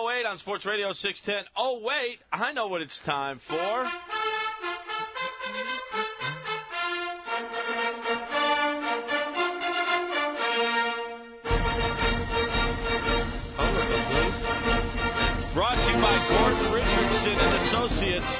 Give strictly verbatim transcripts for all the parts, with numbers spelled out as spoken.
oh eight on Sports Radio six ten. Oh, wait, I know what it's time for. Brought to you by Gordon Richardson and Associates.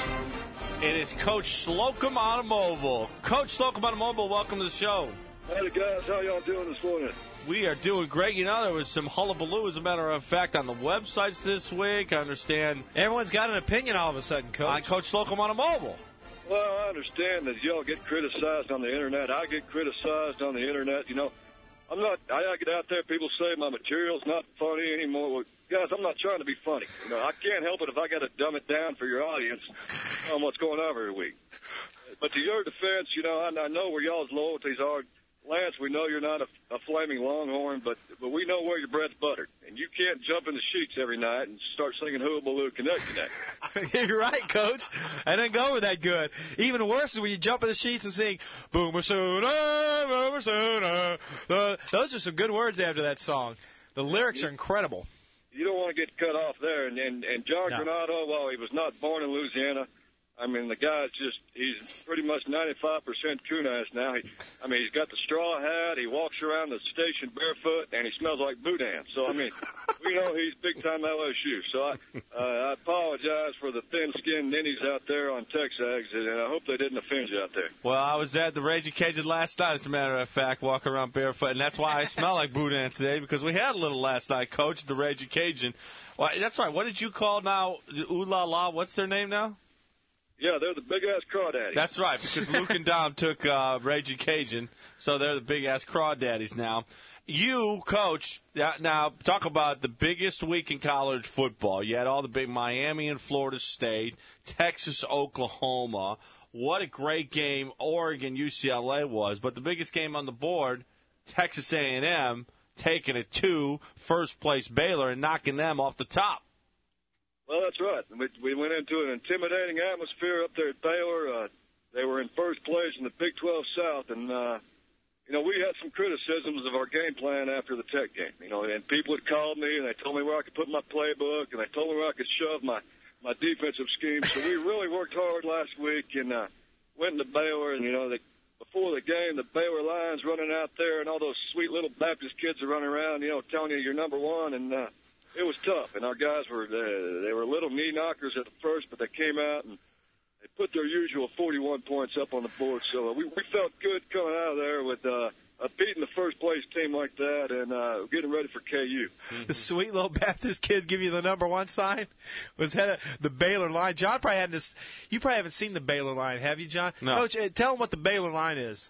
It is Coach Slocum Automobile. Coach Slocum Automobile, welcome to the show. Hey, guys. How y'all doing this morning? We are doing great. You know, there was some hullabaloo, as a matter of fact, on the websites this week. I understand. Everyone's got an opinion all of a sudden, Coach. On Coach Slocum Automobile. Well, I understand that y'all get criticized on the Internet. I get criticized on the Internet. You know, I'm not, I get out there, people say my material's not funny anymore. Well, guys, I'm not trying to be funny. You know, I can't help it if I got to dumb it down for your audience on what's going on every week. But to your defense, you know, I, I know where y'all's loyalties are. Lance, we know you're not a, a flaming Longhorn, but but we know where your bread's buttered. And you can't jump in the sheets every night and start singing Hoobaloo Connect Connect. You're right, Coach. I didn't go over that good. Even worse is when you jump in the sheets and sing Boomer Sooner, Boomer Sooner. Uh, those are some good words after that song. The lyrics are incredible. You don't want to get cut off there. And, and, and John No. Granado, while he was not born in Louisiana, I mean, the guy's just, he's pretty much ninety-five percent coon-ass now. He, I mean, he's got the straw hat, he walks around the station barefoot, and he smells like Boudin. So, I mean, we know he's big-time L S U. So I, uh, I apologize for the thin-skinned ninnies out there on Texags, and I hope they didn't offend you out there. Well, I was at the Raging Cajun last night, as a matter of fact, walking around barefoot, and that's why I smell like Boudin today, because we had a little last night, Coach, at the Raging Cajun. Well, that's right. What did you call now? Ooh La La, what's their name now? Yeah, they're the big-ass crawdaddies. That's right, because Luke and Dom took uh, Raging Cajun, so they're the big-ass crawdaddies now. You, Coach, now talk about the biggest week in college football. You had all the big Miami and Florida State, Texas, Oklahoma. What a great game Oregon, U C L A was. But the biggest game on the board, Texas A and M taking it to first-place Baylor and knocking them off the top. Well, that's right. We, we went into an intimidating atmosphere up there at Baylor. Uh, they were in first place in the Big twelve South, and, uh, you know, we had some criticisms of our game plan after the Tech game. You know, and people had called me, and they told me where I could put my playbook, and they told me where I could shove my, my defensive scheme. So we really worked hard last week and uh, went into Baylor, and, you know, they, before the game, the Baylor Lions running out there, and all those sweet little Baptist kids are running around, you know, telling you you're number one, and uh, it was tough, and our guys were uh, they were little knee knockers at the first, but they came out and they put their usual forty-one points up on the board. So uh, we, we felt good coming out of there with uh, uh, beating the first place team like that and uh, getting ready for K U. The sweet little Baptist kid give you the number one sign was head of the Baylor line. John probably hadn't. Just, you probably haven't seen the Baylor line, have you, John? No. Coach, uh, tell them what the Baylor line is.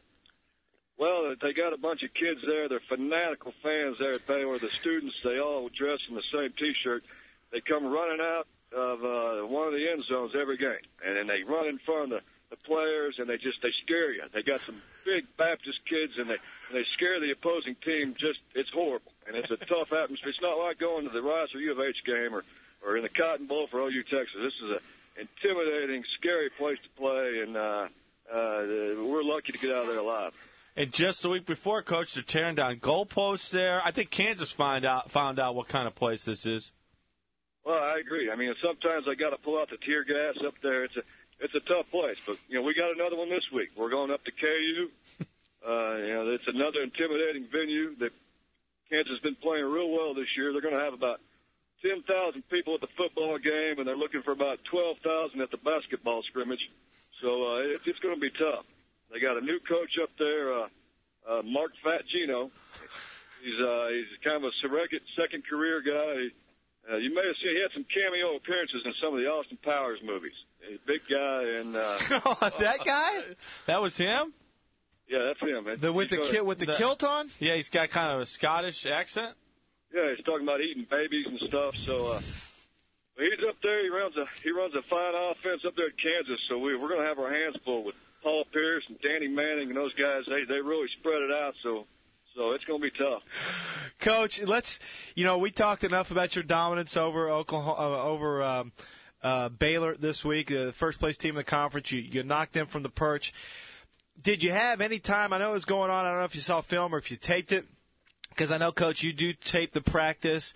Well, they got a bunch of kids there. They're fanatical fans there at Baylor. The students, they all dress in the same T-shirt. They come running out of uh, one of the end zones every game, and then they run in front of the, the players, and they just they scare you. They got some big Baptist kids, and they and they scare the opposing team. Just it's horrible, and it's a tough atmosphere. It's not like going to the Rice or U of H game or or in the Cotton Bowl for O U Texas. This is a intimidating, scary place to play, and uh, uh, we're lucky to get out of there alive. And just the week before, Coach, they're tearing down goalposts there. I think Kansas find out found out what kind of place this is. Well, I agree. I mean, sometimes I got to pull out the tear gas up there. It's a it's a tough place, but you know we got another one this week. We're going up to K U. Uh, you know, it's another intimidating venue that Kansas has been playing real well this year. They're going to have about ten thousand people at the football game, and they're looking for about twelve thousand at the basketball scrimmage. So uh, it's, it's going to be tough. They got a new coach up there, uh, uh, Mark Fatgino. He's uh, he's kind of a surrogate second career guy. He, uh, you may have seen he had some cameo appearances in some of the Austin Powers movies. He's a big guy, and uh, that guy? That was him? Yeah, that's him. The with the ki- with the, the kilt on? Yeah, he's got kind of a Scottish accent. Yeah, he's talking about eating babies and stuff. So uh, he's up there. He runs a he runs a fine offense up there at Kansas. So we we're going to have our hands full with Paul Pierce and Danny Manning and those guys. They they really spread it out. So. So it's going to be tough. Coach, let's, you know, we talked enough about your dominance over Oklahoma, uh, over um, uh, Baylor this week, the first place team in the conference. You, you knocked them from the perch. Did you have any time? I know it was going on. I don't know if you saw film or if you taped it. Because I know, Coach, you do tape the practice.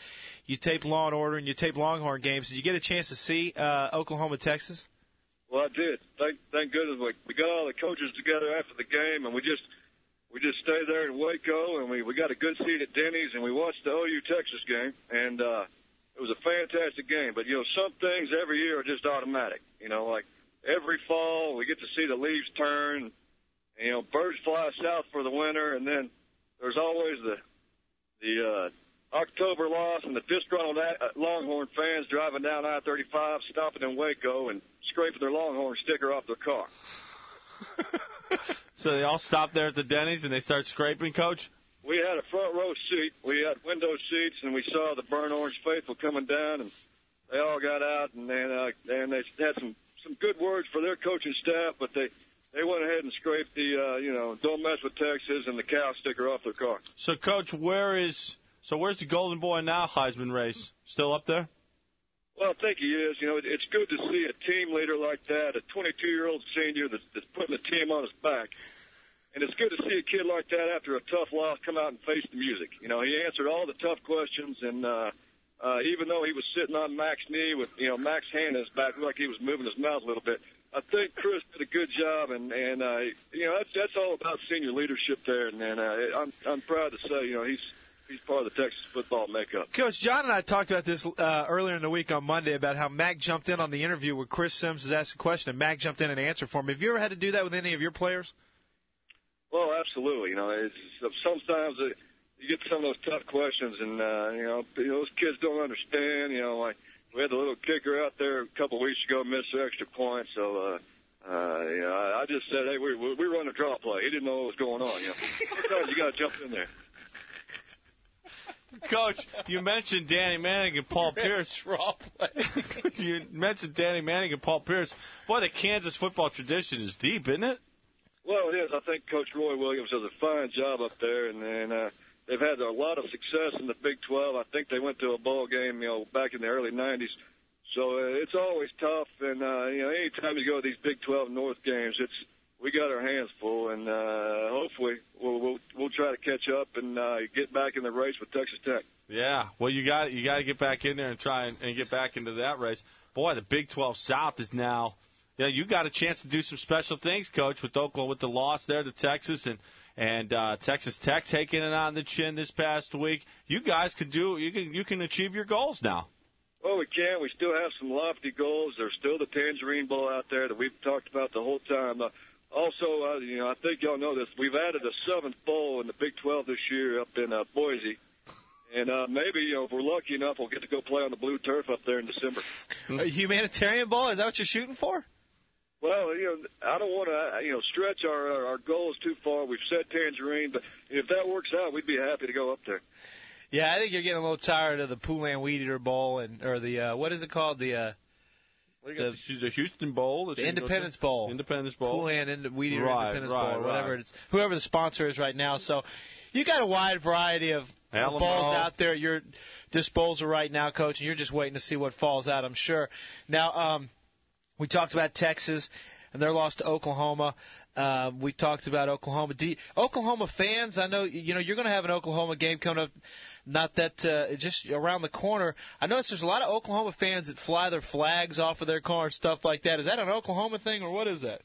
you tape Law and Order and you tape Longhorn games. Did you get a chance to see uh, Oklahoma, Texas? Well, I did. Thank, thank goodness we, we got all the coaches together after the game, and we just we just stayed there in Waco, and we, we got a good seat at Denny's, and we watched the O U Texas game, and uh, it was a fantastic game. But, you know, some things every year are just automatic. You know, like every fall we get to see the leaves turn, and, you know, birds fly south for the winter, and then there's always the the uh, October loss and the disgruntled Longhorn fans driving down I thirty-five, stopping in Waco and scraping their Longhorn sticker off their car. So they all stop there at the Denny's and they start scraping, Coach? We had a front row seat. We had window seats, and we saw the Burn Orange faithful coming down, and they all got out, and then, uh, and they had some, some good words for their coaching staff, but they, they went ahead and scraped the, uh, you know, don't mess with Texas and the cow sticker off their car. So, Coach, where is so where's the Golden Boy now Heisman race? Still up there? Well, I think he is. You know, it, it's good to see a team leader like that, a twenty-two-year-old senior that's, that's putting the team on his back. And it's good to see a kid like that after a tough loss come out and face the music. You know, he answered all the tough questions, and uh, uh, even though he was sitting on Mac's knee with, you know, Mac's hand in his back, looked like he was moving his mouth a little bit. I think Chris did a good job, and, and uh, you know, that's that's all about senior leadership there. And, and uh, I'm I'm proud to say, you know, he's he's part of the Texas football makeup. Coach, John and I talked about this uh, earlier in the week on Monday about how Mac jumped in on the interview where Chris Sims was asked a question, and Mac jumped in and answered for him. Have you ever had to do that with any of your players? Well, absolutely. You know, it's, sometimes it, you get some of those tough questions, and uh, you know, those kids don't understand. You know, like we had the little kicker out there a couple of weeks ago, missed the extra point. So, uh, uh, you know, I, I just said, hey, we we run a draw play. He didn't know what was going on. You know, sometimes you got to jump in there. Coach, you mentioned Danny Manning and Paul Pierce. Draw play. You mentioned Danny Manning and Paul Pierce. Boy, the Kansas football tradition is deep, isn't it? Well, it is. I think Coach Roy Williams does a fine job up there, and, and uh, they've had a lot of success in the Big twelve. I think they went to a bowl game, you know, back in the early nineties. So uh, it's always tough, and uh, you know, anytime you go to these Big twelve North games, it's we got our hands full, and uh, hopefully we'll, we'll we'll try to catch up and uh, get back in the race with Texas Tech. Yeah, well, you got you got to get back in there and try and, and get back into that race. Boy, the Big twelve South is now. Yeah, you got a chance to do some special things, Coach, with Oklahoma, with the loss there to Texas, and and uh, Texas Tech taking it on the chin this past week. You guys can do you can you can achieve your goals now. Well, we can. We still have some lofty goals. There's still the Tangerine Bowl out there that we've talked about the whole time. Uh, also, uh, you know, I think y'all know this. We've added a seventh bowl in the Big twelve this year up in uh, Boise. And uh, maybe, you know, if we're lucky enough, we'll get to go play on the blue turf up there in December. A humanitarian bowl? Is that what you're shooting for? Well, you know, I don't want to, you know, stretch our our goals too far. We've said Tangerine, but if that works out, we'd be happy to go up there. Yeah, I think you're getting a little tired of the Poulan Weed Eater Bowl and or the uh, what is it called the uh, the, the Houston Bowl, the Independence Bowl, Independence Bowl, Poulan and Weed Eater right, Independence right, Bowl, or whatever right. it's whoever the sponsor is right now. So you got a wide variety of Alamo. bowls out there at your disposal right now, Coach, and you're just waiting to see what falls out, I'm sure. Now, um, we talked about Texas and their loss to Oklahoma. Um, we talked about Oklahoma. Do you, Oklahoma fans, I know you know you're going to have an Oklahoma game coming up, not that uh, just around the corner. I notice there's a lot of Oklahoma fans that fly their flags off of their car and stuff like that. Is that an Oklahoma thing or what is that?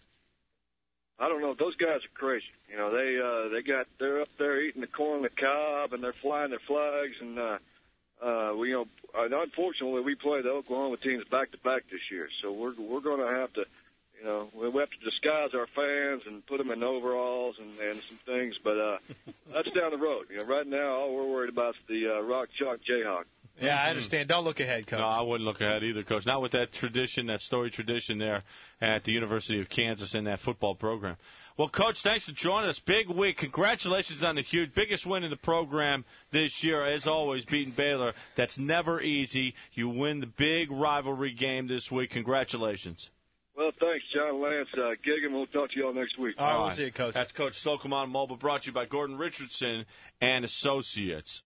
I don't know. Those guys are crazy. You know, they uh, they got they're up there eating the corn on the cob and they're flying their flags and uh, uh, we you know unfortunately we play the Oklahoma teams back to back this year, so we're we're going to have to. You know, we have to disguise our fans and put them in overalls and, and some things, but uh, that's down the road. You know, right now, all we're worried about is the uh, Rock Chalk Jayhawk. Yeah, I understand. Don't look ahead, Coach. No, I wouldn't look ahead either, Coach. Not with that tradition, that storied tradition there at the University of Kansas in that football program. Well, Coach, thanks for joining us. Big week. Congratulations on the huge, biggest win in the program this year. As always, beating Baylor. That's never easy. You win the big rivalry game this week. Congratulations. Well, thanks, John Lance. Uh, Giggin, we'll talk to you all next week. All right, we'll see you, Coach. That's Coach Slocum on Mobile, brought to you by Gordon Richardson and Associates.